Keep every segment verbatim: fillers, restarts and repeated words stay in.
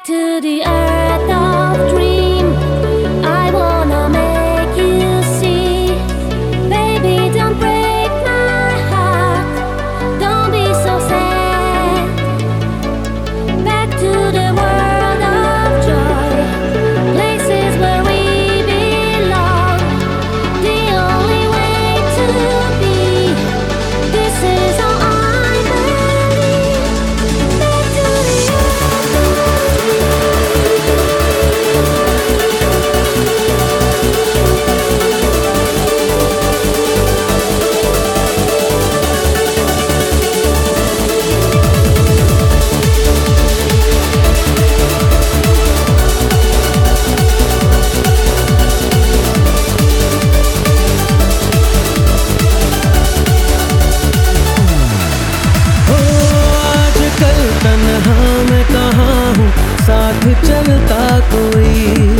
to the earth of dream. I wanna make you see. Baby, don't break my heart. Don't be so sad. Back to the world of joy, places where we belong. The only way to be. This is all I believe. Back to the earth of आजकल तन्हा मैं कहाँ हूँ, साथ चलता कोई,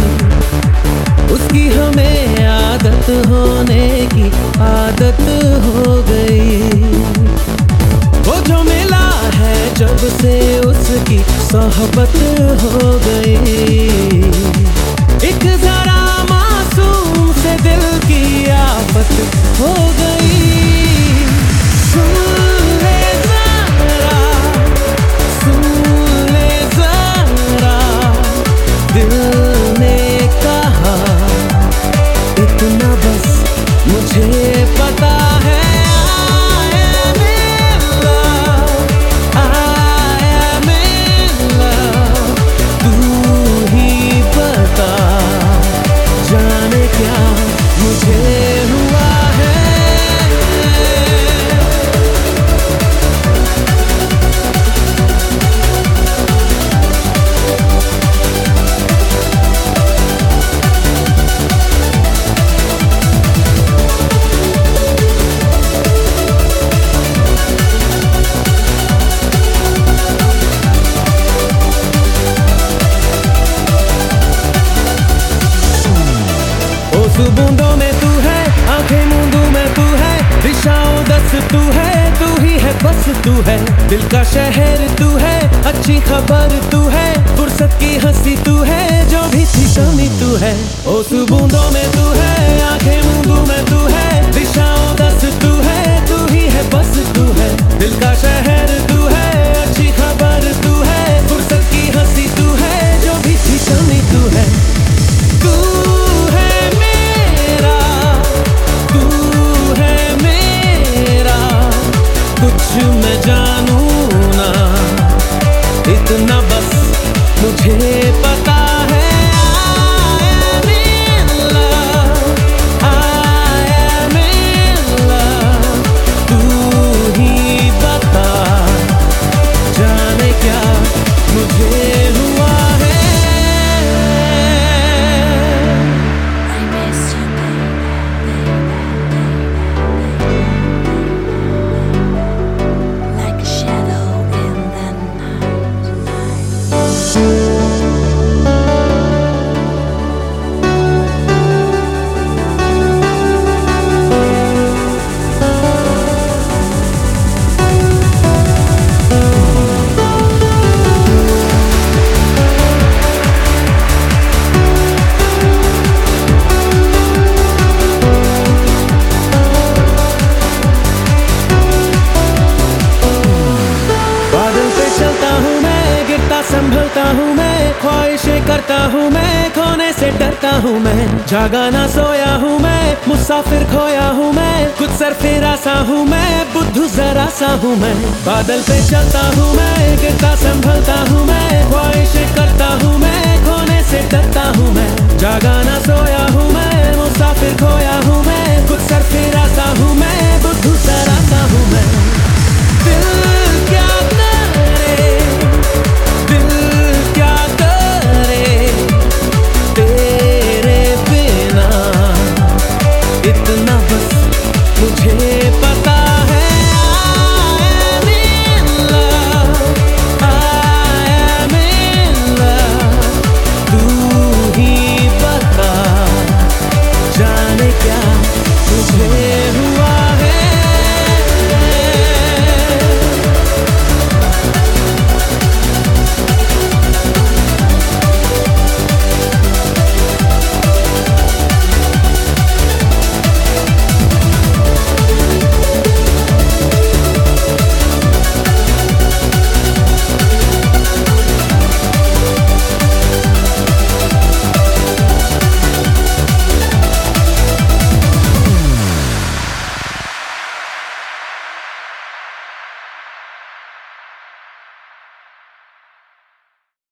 उसकी हमें आदत होने की आदत हो गई। वो जो मिला है जब से उसकी सोहबत हो गई। एक जरा मासूम से दिल की आफत हो गई। सुन ले जरा, सुन ले जरा, दिल ने कहा इतना बस मुझे पता है। I am in love, I am in love, तू ही बता जाने क्या मुझे हुआ है। उस बूंदों में तू है, आंखें मूंदों में तू है, दिशाओं दस तू है, तू ही है बस तू है, दिल का शहर तू है, अच्छी खबर तू है, फुर्सत की हंसी तू है, जो भी थी कमी तू है। उस बूंदों में तू है, आंखें मूंदों में तू है, दिशाओं दस तू है, तू ही है बस तू है, दिल का शहर तू है, अच्छी खबर तू है, फुर्सत की हंसी तू है, जो भी थी कमी तू है। तू है मेरा, तू है मेरा, कुछ मैं जानूं ना, इतना बस मुझे पता है। I am in love, I am in love, तू ही बता जाने क्या मुझे हुआ है। I miss you, like a shadow in the बादल पे चलता हूँ मैं, गिरता संभलता हूँ मैं, ख्वाहिशें करता हूँ मैं, खोने से डरता हूँ मैं, जागा ना सोया हूँ मैं, मुसाफिर खोया हूँ मैं, कुछ सरफेरा सा हूँ मैं, बुद्धू जरा सा हूँ मैं। बादल पे चलता हूँ मैं, गिरता संभलता हूँ मैं,